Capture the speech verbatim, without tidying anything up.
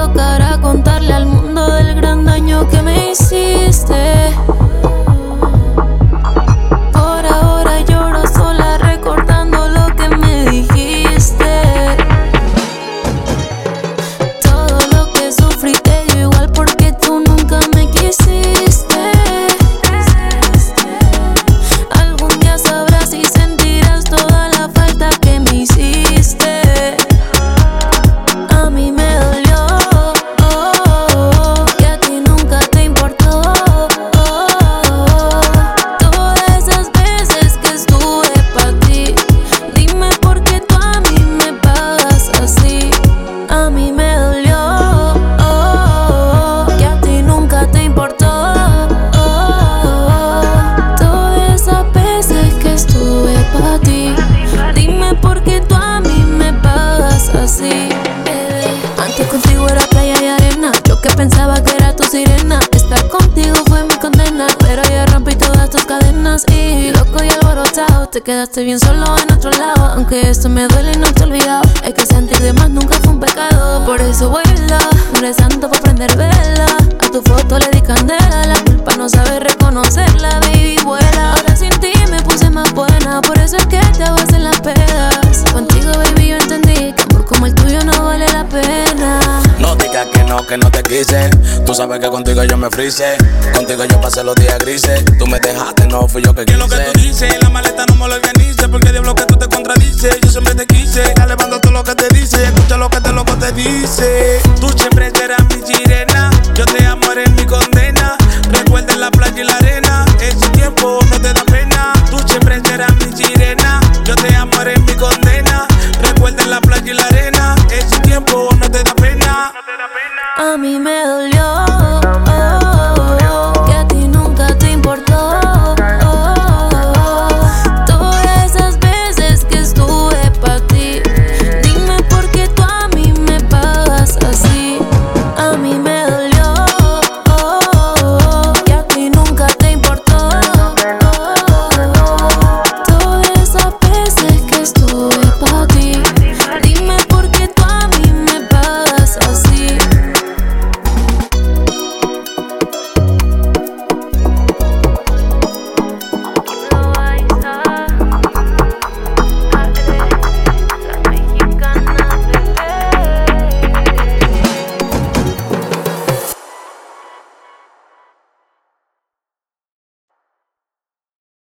tocará contarle al mundo del gran daño que me hiciste. Por ahora lloro sola recordando lo que me dijiste. Todo lo que sufrí te dio igual porque tú nunca me quisiste. Algún día sabrás y sentirás toda la falta que me hiciste. A mí me dolió oh, que a ti nunca te importó oh, todas esas veces que estuve pa' ti. Dime por qué tú a mí me pagas así. A mí me dolió oh, que a ti nunca te importó oh, todas esas veces que estuve pa' ti. Dime por qué tú a mí me pagas así. Antes contigo era playa y arena, yo que pensaba que era tu sirena. Estar contigo fue mi condena, pero ya rompí todas tus cadenas. Y loco y alborotado, te quedaste bien solo en otro lado. Aunque esto me duele y no te he olvidado, es que sentir de más nunca fue un pecado. Por eso vuela, no eres santo para prender vela. A tu foto le di candela, la culpa no sabe reconocerla. Baby, vuela, ahora sin ti me puse más buena. Por eso es que te hago en las pedas. Contigo, baby, yo entendí que amor como el tuyo no vale la pena. No digas que no, que no te quise. Tú sabes que contigo yo me frise. Contigo yo pasé los días grises. Tú me dejaste, no fui yo que quise. Que lo que tú dices, la maleta no me lo organice. Porque diablo que tú te contradices. Yo siempre te quise. Dale, bando todo lo que te dice. Escucha lo que te loco te dice. Tú siempre serás mi sirena. Yo te amo, eres mi condena. Recuerda la playa y la arena. Ese tiempo no te da pena. Tú siempre serás mi sirena. Yo te amo, eres mi condena. Recuerda la playa y la arena. Ese tiempo no te da pena. A mí me